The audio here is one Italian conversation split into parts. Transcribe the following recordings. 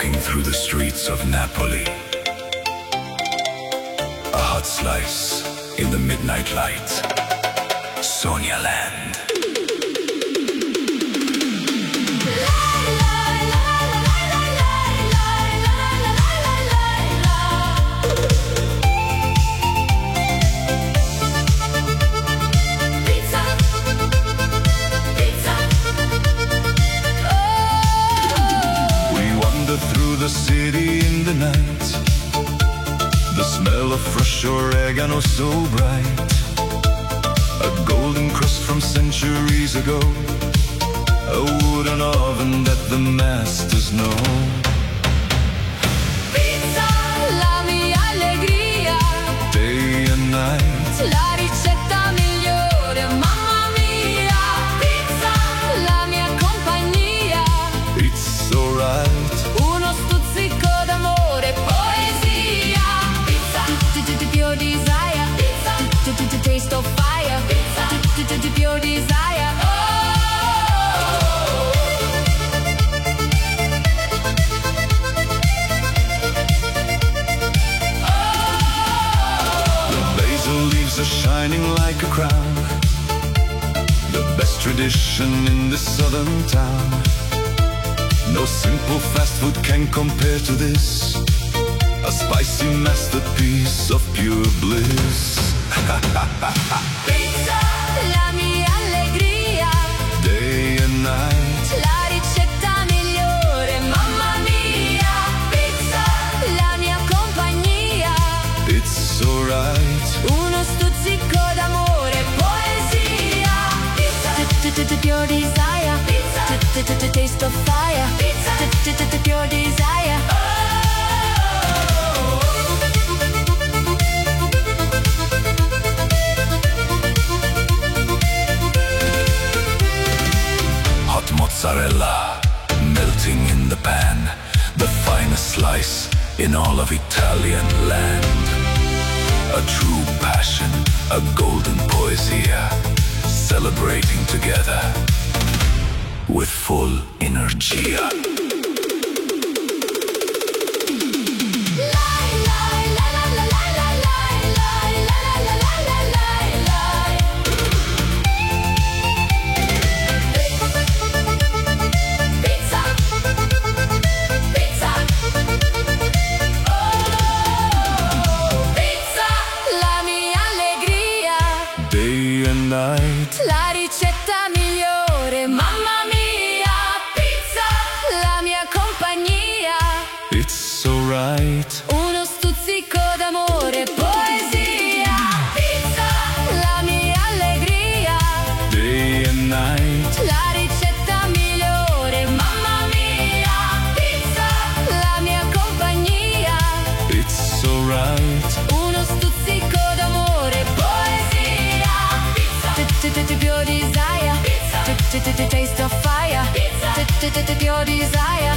Walking through the streets of Napoli, a hot slice in the midnight light, Sonia Land. Through the city in the night, the smell of fresh oregano so bright, a golden crust from centuries ago, a wooden oven that the masters know. Pizza, la mia allegria, day and night, la ricetta migliore, mamma mia. Pizza, la mia compagnia, it's alright. uno stuzzico d'amore, poesia. Pizza, pure desire. Pizza, taste of fire. Pizza, pure desire. The basil leaves are shining like a crown, the best tradition in this southern town. No simple fast food can compare to this, a spicy masterpiece of pure bliss. Pizza, la mia allegria, Day and night, la ricetta migliore, mamma mia. Pizza, la mia compagnia, it's alright. uno stuzzico d'amore, poesia. Pizza, pure desire. Pizza, taste of fire. Pizza, pure desire. Hot mozzarella, melting in the pan, the finest slice in all of Italian land. A true passion, a golden poesia, celebrating together with full energia. Day and night, La ricetta migliore, mamma mia. Pizza, la mia compagnia, it's alright. uno stuzzico d'amore, poesia. Pizza, la mia allegria, Day and night, la ricetta migliore, mamma mia. Pizza, la mia compagnia, it's alright. uno stuzzico d'amore, poesia. Pizza, pure desire. Pizza, taste of fire. Pizza, pure desire.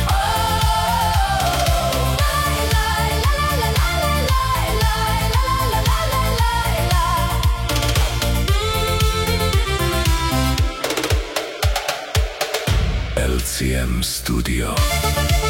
LCM Studio.